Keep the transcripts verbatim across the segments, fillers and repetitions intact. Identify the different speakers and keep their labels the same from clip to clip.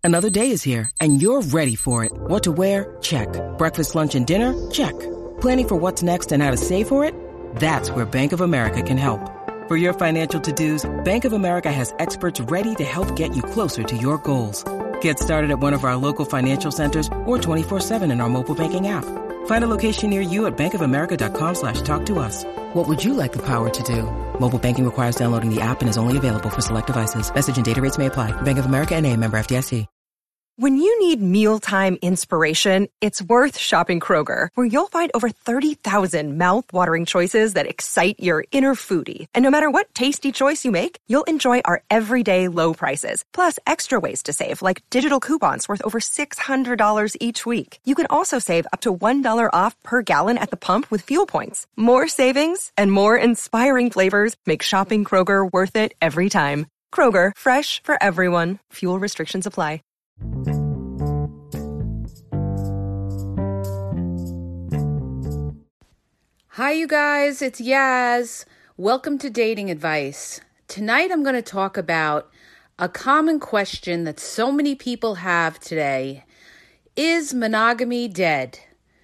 Speaker 1: Another day is here, and you're ready for it. What to wear? Check. Breakfast, lunch, and dinner? Check. Planning for what's next and how to save for it? That's where Bank of America can help. For your financial to-dos, Bank of America has experts ready to help get you closer to your goals. Get started at one of our local financial centers or twenty-four seven in our mobile banking app. Find a location near you at bankofamerica.com slash talk to us. What would you like the power to do? Mobile banking requires downloading the app and is only available for select devices. Message and data rates may apply. Bank of America N A, member F D I C.
Speaker 2: When you need mealtime inspiration, it's worth shopping Kroger, where you'll find over thirty thousand mouth-watering choices that excite your inner foodie. And no matter what tasty choice you make, you'll enjoy our everyday low prices, plus extra ways to save, like digital coupons worth over six hundred dollars each week. You can also save up to one dollar off per gallon at the pump with fuel points. More savings and more inspiring flavors make shopping Kroger worth it every time. Kroger, fresh for everyone. Fuel restrictions apply.
Speaker 3: Hi, you guys. It's Yaz. Welcome to Dating Advice. Tonight, I'm going to talk about a common question that so many people have today. Is monogamy dead?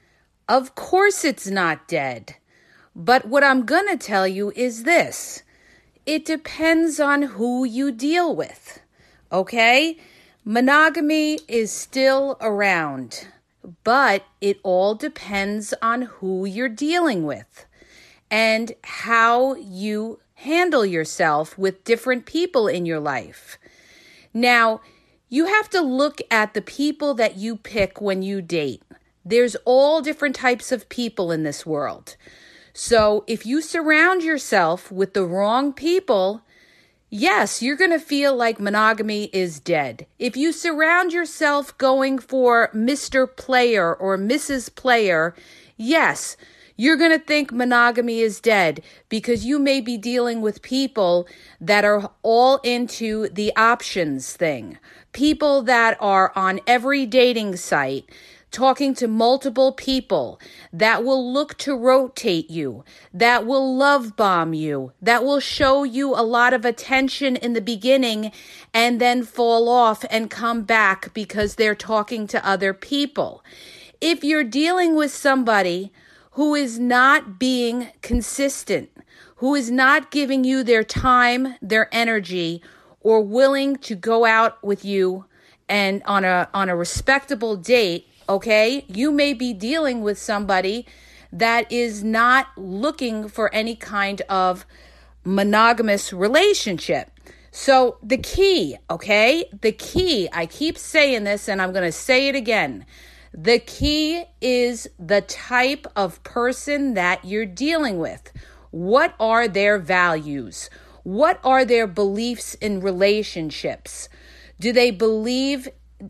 Speaker 3: Of course it's not dead. But what I'm going to tell you is this. It depends on who you deal with. Okay? Monogamy is still around, but it all depends on who you're dealing with and how you handle yourself with different people in your life. Now, you have to look at the people that you pick when you date. There's all different types of people in this world. So if you surround yourself with the wrong people, yes, you're going to feel like monogamy is dead. If you surround yourself going for Mister Player or Missus Player, yes, you're going to think monogamy is dead because you may be dealing with people that are all into the options thing. People that are on every dating site, talking to multiple people that will look to rotate you, that will love bomb you, that will show you a lot of attention in the beginning and then fall off and come back because they're talking to other people. If you're dealing with somebody who is not being consistent, who is not giving you their time, their energy, or willing to go out with you and on a on a respectable date, okay, you may be dealing with somebody that is not looking for any kind of monogamous relationship. So the key, okay, the key, I keep saying this and I'm going to say it again. The key is the type of person that you're dealing with. What are their values? What are their beliefs in relationships? Do they believe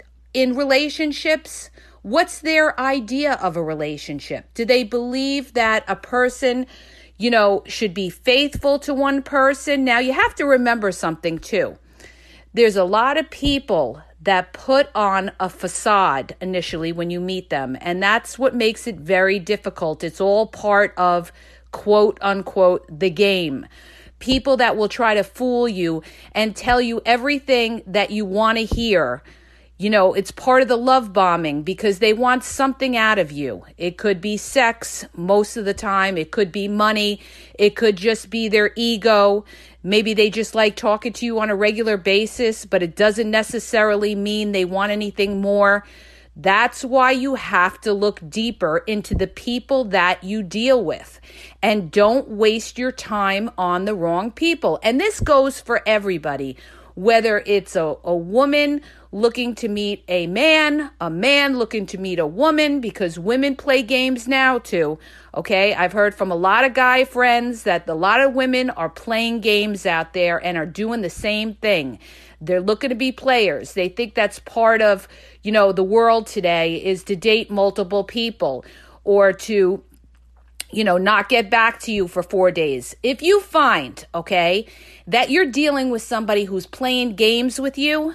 Speaker 3: in relationships? What's their idea of a relationship? Do they believe that a person, you know, should be faithful to one person? Now, you have to remember something too. There's a lot of people that put on a facade initially when you meet them, and that's what makes it very difficult. It's all part of, quote unquote, the game. People that will try to fool you and tell you everything that you want to hear. You know, it's part of the love bombing because they want something out of you. It could be sex most of the time. It could be money. It could just be their ego. Maybe they just like talking to you on a regular basis, but it doesn't necessarily mean they want anything more. That's why you have to look deeper into the people that you deal with and don't waste your time on the wrong people. And this goes for everybody, whether it's a, a woman looking to meet a man, a man looking to meet a woman, because women play games now too. Okay, I've heard from a lot of guy friends that a lot of women are playing games out there and are doing the same thing. They're looking to be players. They think that's part of, you know, the world today is to date multiple people or to, you know, not get back to you for four days. If you find, okay, that you're dealing with somebody who's playing games with you,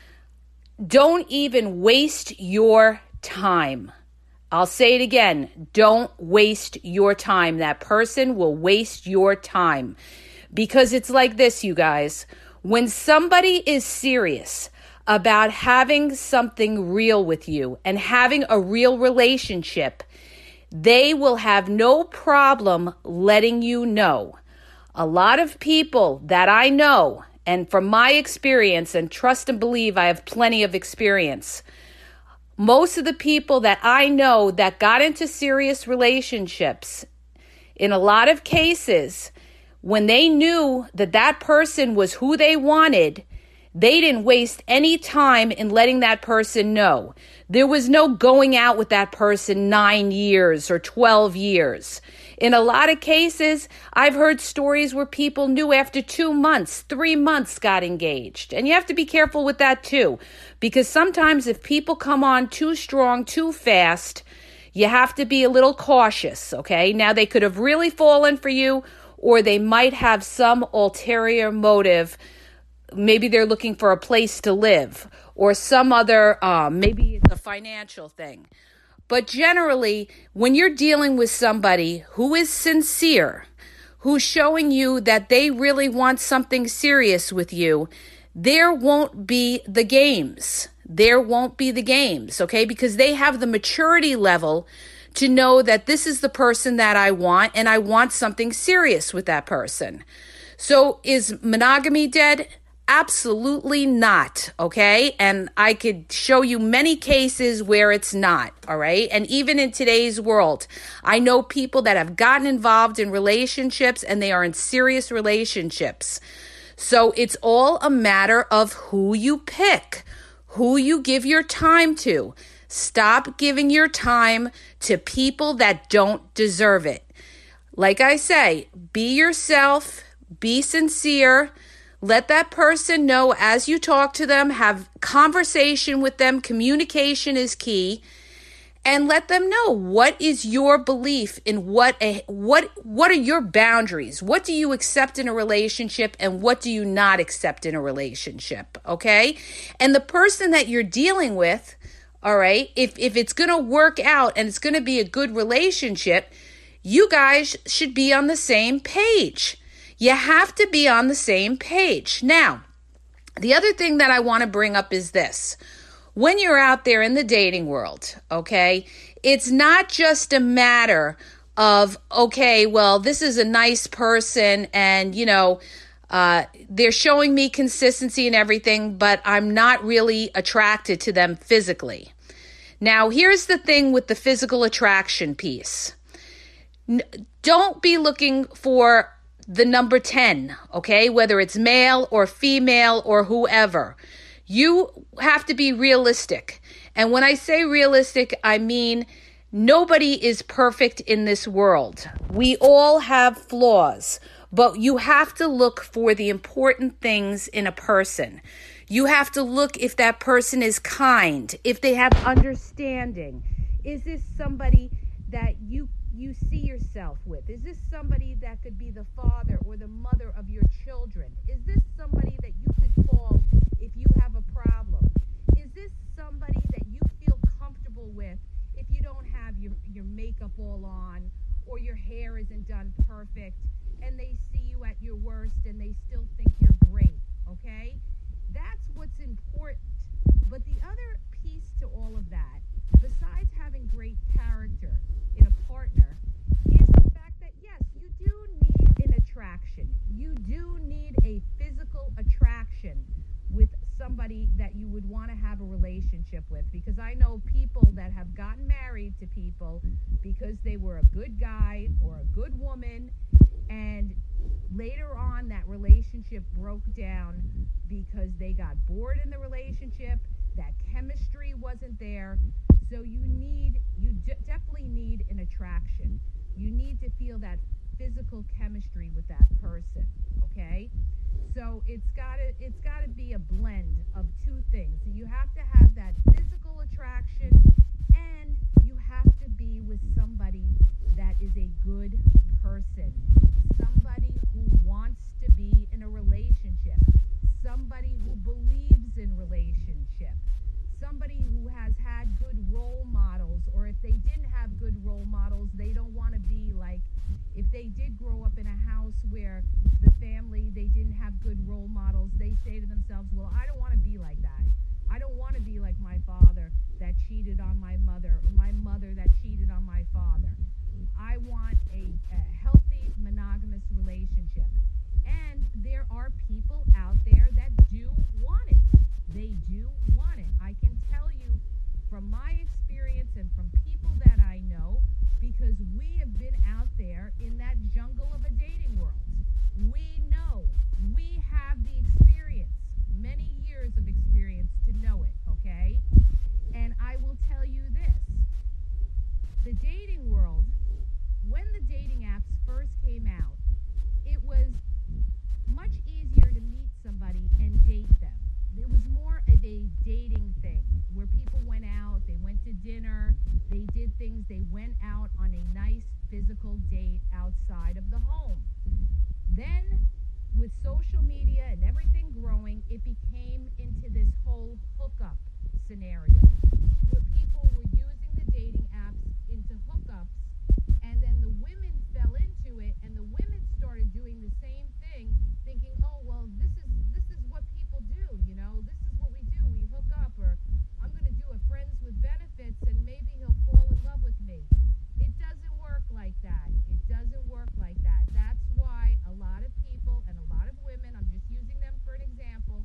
Speaker 3: don't even waste your time. I'll say it again. Don't waste your time. That person will waste your time. Because it's like this, you guys. When somebody is serious about having something real with you and having a real relationship, they will have no problem letting you know. A lot of people that I know, and from my experience, and trust and believe I have plenty of experience, most of the people that I know that got into serious relationships, in a lot of cases, when they knew that that person was who they wanted, they didn't waste any time in letting that person know. There was no going out with that person nine years or twelve years. In a lot of cases, I've heard stories where people knew after two months, three months got engaged. And you have to be careful with that too, because sometimes if people come on too strong, too fast, you have to be a little cautious, okay? Now, they could have really fallen for you, or they might have some ulterior motive. Maybe they're looking for a place to live, or some other, um, maybe it's a financial thing. But generally, when you're dealing with somebody who is sincere, who's showing you that they really want something serious with you, there won't be the games. There won't be the games, okay? Because they have the maturity level to know that this is the person that I want, and I want something serious with that person. So is monogamy dead? Absolutely not, okay? And I could show you many cases where it's not, all right? And even in today's world, I know people that have gotten involved in relationships and they are in serious relationships. So it's all a matter of who you pick, who you give your time to. Stop giving your time to people that don't deserve it. Like I say, be yourself, be sincere. Let that person know as you talk to them, have conversation with them. Communication is key. And let them know what is your belief in what a, what what are your boundaries? What do you accept in a relationship and what do you not accept in a relationship, okay? And the person that you're dealing with, all right, if if it's going to work out and it's going to be a good relationship, you guys should be on the same page. You have to be on the same page. Now, the other thing that I want to bring up is this. When you're out there in the dating world, okay, it's not just a matter of, okay, well, this is a nice person and, you know, uh, they're showing me consistency and everything, but I'm not really attracted to them physically. Now, here's the thing with the physical attraction piece. N- don't be looking for the number ten, okay, whether it's male or female or whoever. You have to be realistic. And when I say realistic, I mean nobody is perfect in this world. We all have flaws, but you have to look for the important things in a person. You have to look if that person is kind, if they have understanding. Is this somebody that you you see yourself with? Is this somebody that could be the father or the mother of your children? Is this somebody that you could call if you have a problem? Is this somebody that you feel comfortable with if you don't have your, your makeup all on or your hair isn't done perfect and they see you at your worst and they still think you're great, okay? That's what's important. But the other piece to all of that, besides having great character in a partner, is the fact that, yes, you do need an attraction. You do need a physical attraction with somebody that you would want to have a relationship with, because I know people that have gotten married to people because they were a good guy or a good woman, and later on that relationship broke down because they got bored in the relationship, that chemistry wasn't there. So you need, you de- definitely need an attraction. You need to feel that physical chemistry with that person, okay? So it's gotta, it's gotta be a blend of two things. You have to have that physical attraction, and you have to be with somebody that is a good person, somebody who wants to be in a relationship, somebody who believes in relationship, somebody who has had good role models, or if they didn't have good role models, they don't want to be like, if they did grow up in a house where the family, they didn't have good role models, they say to themselves, well, I don't want to be like that.
Speaker 4: I don't want to be like my father that cheated on my mother, or my mother that cheated on my father. I want a, a healthy monogamous relationship. And there are people out there that do want it. They do want it. I can tell you from my experience and from people that I know, because we have been out there in that jungle of a dating world. We know. We have the experience, many years of experience to know it, okay? And I will tell you this. The dating world, when the dating apps first came out, it was much easier to meet somebody and date them. It was more of a dating thing where people went out, they went to dinner, they did things, they went out on a nice physical date outside of the home. Then, with social media and everything growing, it became into this whole hookup scenario where people were using the dating apps into hookups, and then the women fell into it, and the women started doing the same thing, thinking, oh, well, this is this is what people do, you know, this is what we do, we hook up, or I'm going to do a friends with benefits, and maybe he'll fall in love with me. It doesn't work like that. It doesn't work like that. That's why a lot of people and a lot of women, I'm just using them for an example,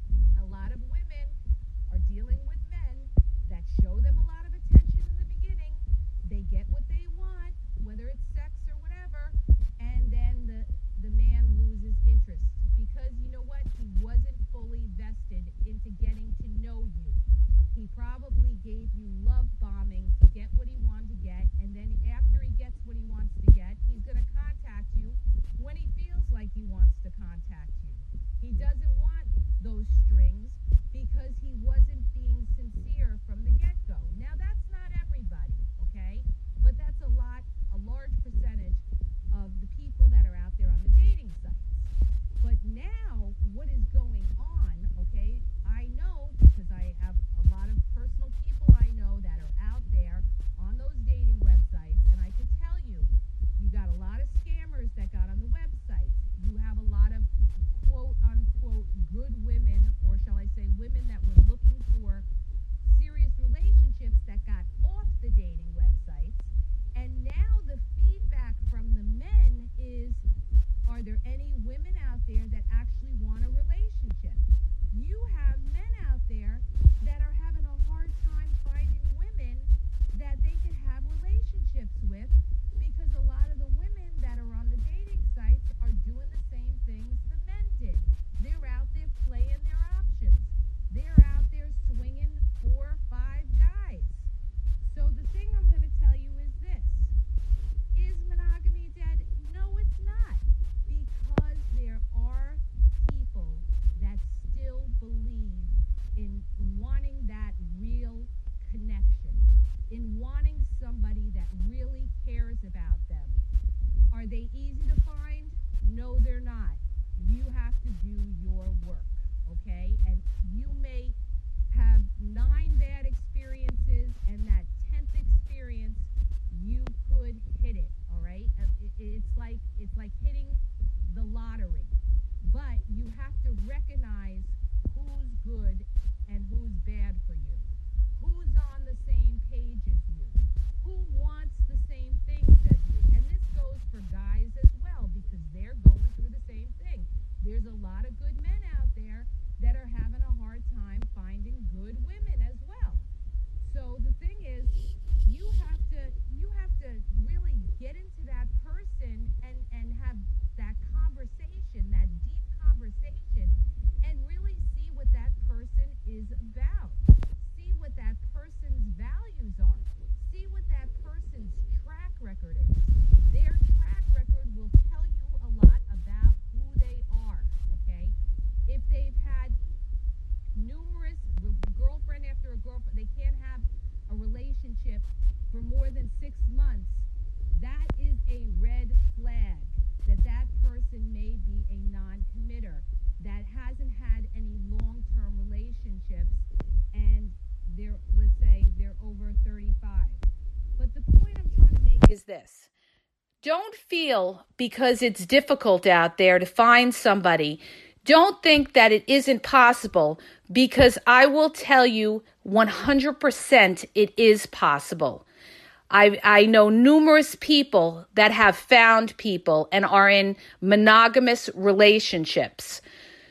Speaker 4: a lot of women are dealing with men that show them a lot of attention in the beginning. They get what they want, whether it's sex or whatever, and then the, the man loses interest because, you know what, he wasn't fully vested into getting to know you. He probably gave you love bombing to get what he wanted to get, and then after he gets what he wants to get, he's going to contact you when he feels like he wants to contact you. He doesn't want those strings because he wasn't being sincere from the get-go. Now, that's not everybody, okay? But that's a lot, a large percentage of the people that are out there on the dating sites. But now, what is going on, okay, I know because I have a lot of personal people I know that are out there on those dating websites, and I can tell you, you got a lot of scammers that got on the websites. You have a lot of quote-unquote good women, or shall I say women that were looking for serious relationships that got off the dating websites. And now the feedback from the men is, are there any women out there that actually want a relationship? You have men out there that are having a hard time finding women that they can have relationships with because a lot of the women that are on the dating sites are doing the same things the men did. They're out there playing their options. They're out there swinging four or five guys. So the thing I'm going to tell you is this. Is monogamy dead? No, it's not. Because there are people that still believe in wanting that real connection, in wanting somebody that really cares about them. Are they easy to find? No, they're not. You have to do your work, okay? And you may have nine bad experiences, and that tenth experience, you could hit it, all right? It's like it's like hitting the lottery. But you have to recognize who's good and who's bad for you. Who's on the same page as you? Who wants the same things as you? And this goes for guys as well, because they're going through the same thing. There's a lot of good men out there that are having a hard time finding good women as well. So the thing is, you have to you have to really get into that person and, and have that conversation, that deep conversation, and really see what that person is about. See what that person's values are. See what that person's track record is. Their track record will tell you a lot about who they are, okay? If they've had numerous girlfriend after a girlfriend, they can't have a relationship for more than six months, that is a red flag that that person may be a non-committer, that hasn't had any long-term relationships, and they're, let's say, they're over thirty-five. But the point I'm trying to make
Speaker 3: Is this. Don't feel because it's difficult out there to find somebody don't think that it isn't possible, because I will tell you one hundred percent it is possible. I I know numerous people that have found people and are in monogamous relationships.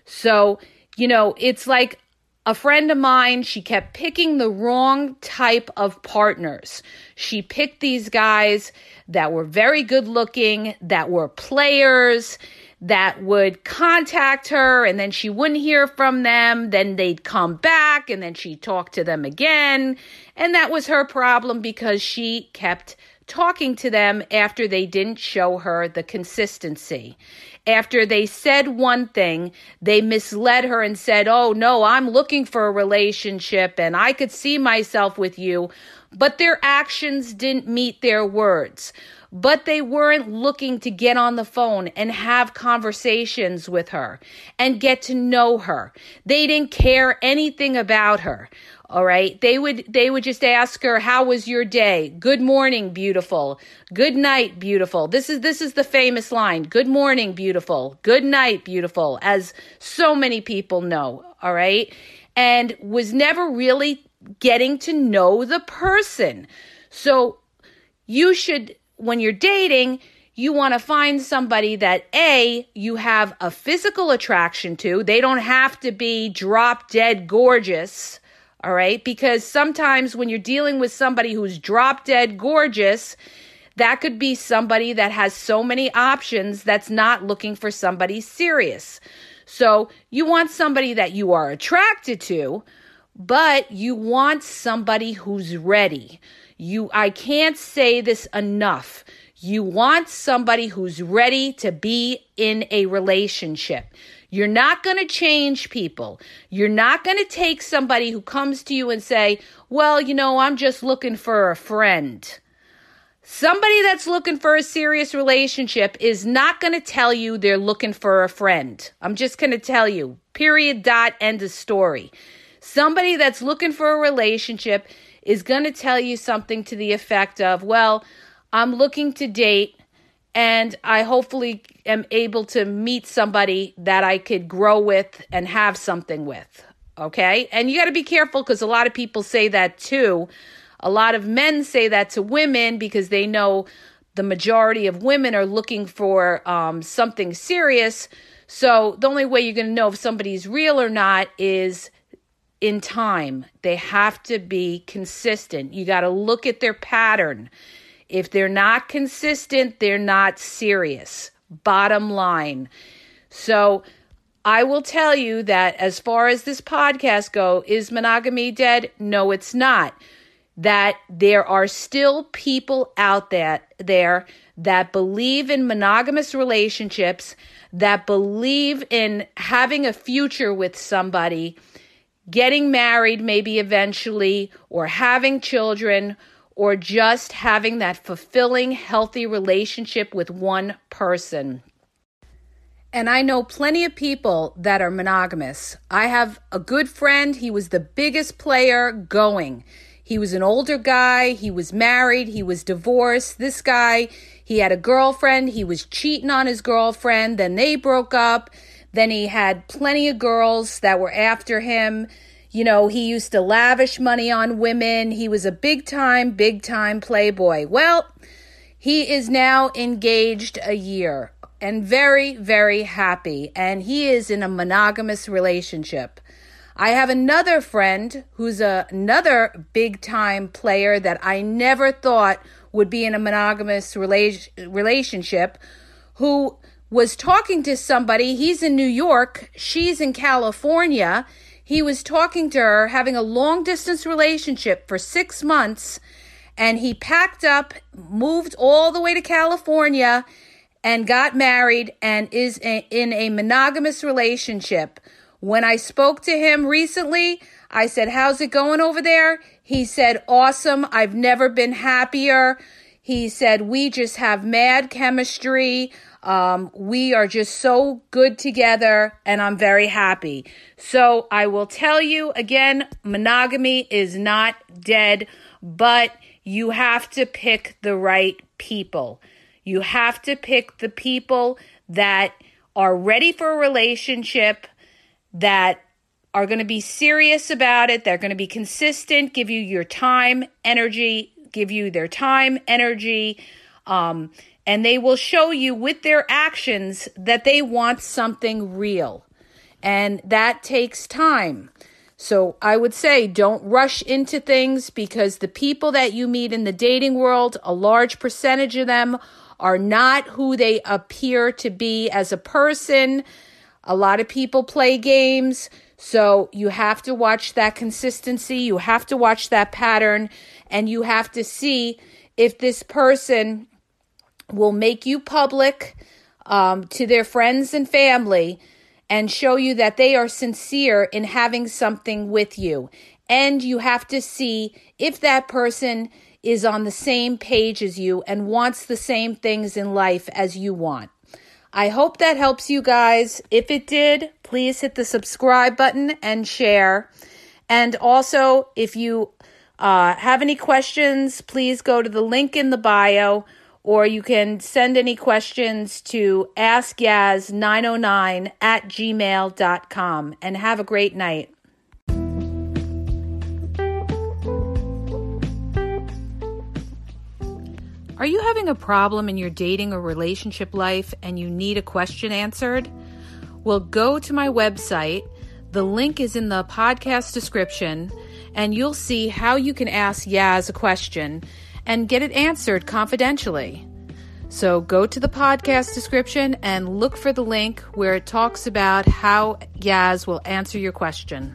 Speaker 3: So, you know, it's like a friend of mine, she kept picking the wrong type of partners. She picked these guys that were very good looking, that were players, that would contact her, and then she wouldn't hear from them. Then they'd come back, and then she'd talk to them again. And that was her problem, because she kept talking to them after they didn't show her the consistency. After they said one thing, they misled her and said, oh, no, I'm looking for a relationship, and I could see myself with you. But their actions didn't meet their words. But they weren't looking to get on the phone and have conversations with her and get to know her. They didn't care anything about her. All right. They would, they would just ask her, how was your day? Good morning, beautiful. Good night, beautiful. This is, this is the famous line. Good morning, beautiful. Good night, beautiful. As so many people know. All right. And was never really getting to know the person. So you should, when you're dating, you want to find somebody that, A, you have a physical attraction to. They don't have to be drop dead gorgeous, all right? Because sometimes when you're dealing with somebody who's drop dead gorgeous, that could be somebody that has so many options that's not looking for somebody serious. So you want somebody that you are attracted to, but you want somebody who's ready. You, I can't say this enough. You want somebody who's ready to be in a relationship. You're not going to change people. You're not going to take somebody who comes to you and say, well, you know, I'm just looking for a friend. Somebody that's looking for a serious relationship is not going to tell you they're looking for a friend. I'm just going to tell you, period, dot, end of story. Somebody that's looking for a relationship is going to tell you something to the effect of, well, I'm looking to date, and I hopefully am able to meet somebody that I could grow with and have something with, okay? And you got to be careful, because a lot of people say that too. A lot of men say that to women because they know the majority of women are looking for um, something serious. So the only way you're going to know if somebody's real or not is in time. They have to be consistent. You got to look at their pattern. If they're not consistent, they're not serious. Bottom line. So I will tell you that as far as this podcast go, is monogamy dead? No, it's not. That there are still people out there, there that believe in monogamous relationships, that believe in having a future with somebody, getting married maybe eventually, or having children, or just having that fulfilling, healthy relationship with one person. And I know plenty of people that are monogamous. I have a good friend. He was the biggest player going. He was an older guy. He was married. He was divorced. This guy, he had a girlfriend. He was cheating on his girlfriend. Then they broke up. Then he had plenty of girls that were after him. You know, he used to lavish money on women. He was a big time, big time playboy. Well, he is now engaged a year and very, very happy. And he is in a monogamous relationship. I have another friend who's a, another big time player that I never thought would be in a monogamous rela- relationship, who was talking to somebody. He's in New York. She's in California. He was talking to her, having a long distance relationship for six months, and he packed up, moved all the way to California, and got married, and is a, in a monogamous relationship. When I spoke to him recently, I said, how's it going over there? He said, awesome. I've never been happier. He said, we just have mad chemistry. Um, we are just so good together, and I'm very happy. So I will tell you again, monogamy is not dead, but you have to pick the right people. You have to pick the people that are ready for a relationship, that are going to be serious about it. They're going to be consistent, give you your time, energy, give you their time, energy, um, and they will show you with their actions that they want something real. And that takes time. So I would say don't rush into things, because the people that you meet in the dating world, a large percentage of them are not who they appear to be as a person. A lot of people play games. So you have to watch that consistency. You have to watch that pattern, and you have to see if this person will make you public um, to their friends and family and show you that they are sincere in having something with you. And you have to see if that person is on the same page as you and wants the same things in life as you want. I hope that helps you guys. If it did, please hit the subscribe button and share. And also, if you uh, have any questions, please go to the link in the bio, or you can send any questions to ask yaz nine oh nine at gmail dot com. And have a great night. Are you having a problem in your dating or relationship life and you need a question answered? Well, go to my website. The link is in the podcast description, and you'll see how you can ask Yaz a question and get it answered confidentially. So go to the podcast description and look for the link where it talks about how Yaz will answer your question.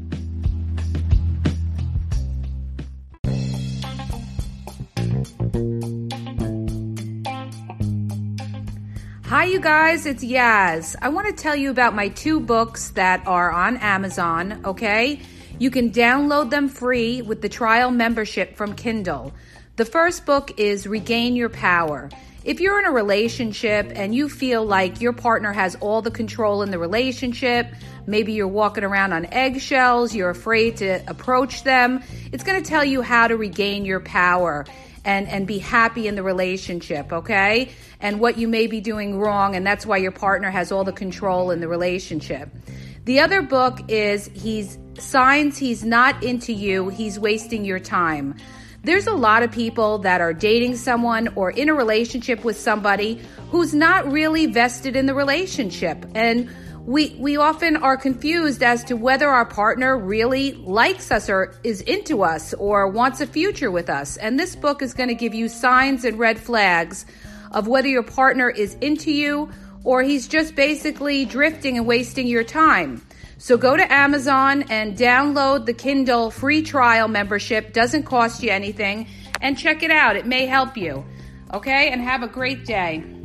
Speaker 3: Hi, you guys, it's Yaz. I want to tell you about my two books that are on Amazon, okay? You can download them free with the trial membership from Kindle. The first book is Regain Your Power. If you're in a relationship and you feel like your partner has all the control in the relationship, maybe you're walking around on eggshells, you're afraid to approach them, it's going to tell you how to regain your power and, and be happy in the relationship, okay? And what you may be doing wrong, and that's why your partner has all the control in the relationship. The other book is He's Signs He's Not Into You, He's Wasting Your Time. There's a lot of people that are dating someone or in a relationship with somebody who's not really vested in the relationship. And we we often are confused as to whether our partner really likes us or is into us or wants a future with us. And this book is going to give you signs and red flags of whether your partner is into you or he's just basically drifting and wasting your time. So go to Amazon and download the Kindle free trial membership. Doesn't cost you anything. And check it out. It may help you. Okay? And have a great day.